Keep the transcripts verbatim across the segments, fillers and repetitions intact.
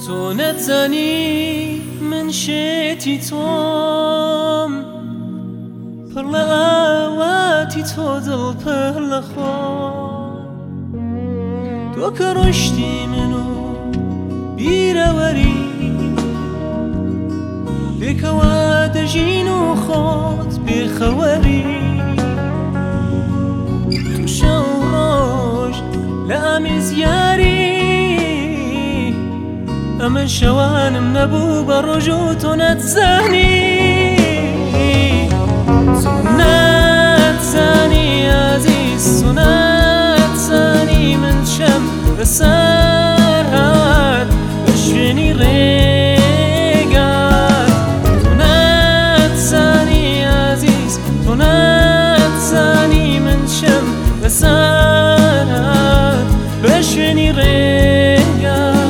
تو نتزانی من شێتی تۆم پڕ لە ئاواتی تۆ دڵ پڕ لە خۆ تۆ کە ڕۆشتی من و بیرەوەری پێکەوە دەژین و خۆت بێخەوەری تو شەو ڕۆژ لە ئامێزیاری ئەمە شەوانم نەبوو بە ڕۆژ و تۆ نەتزانی تۆ نەتزانی ئازیز تۆ نەتزانی من شەم بەسەر هات بە شوێنی ڕێگات تۆ نەتزانی ئازیز تۆ نەتزانی من شەم بەسەر هات بە شوێنی ڕێگات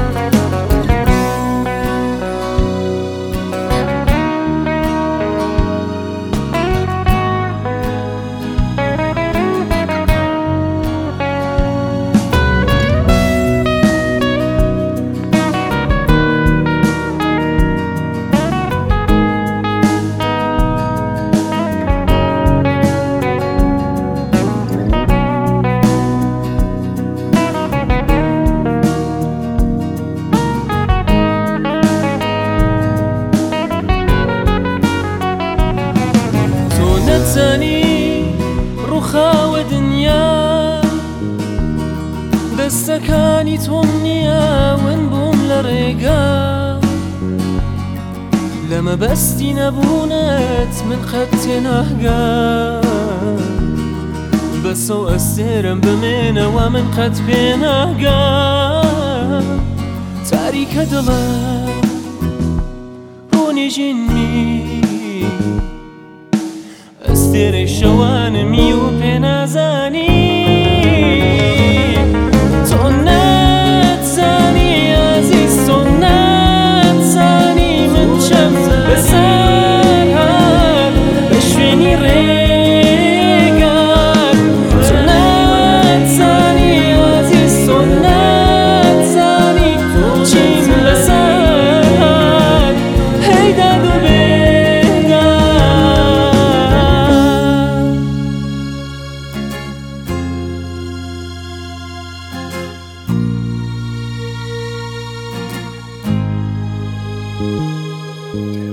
نەتزانی ڕووخاوە دنیا دەستەکانی تۆم نییە ون بووم لە ڕێگا لە مەبەستی نەبوونت من قەت تێناگا بەسەو ئەستێرم بمێنەوە من قەت پێناگا تاریکە دڵە بۆ نێژینمی ئەستێرە شەوانمی و پێ نازانی تۆ نەتزانی ئازیز تۆ نەتزانی من چەم بەسەر هات بە شوێنی ڕێگات تۆ نەتزانی ئازیز تۆ نەتزانی چیم لەسەر هات هەی داد و Thank you.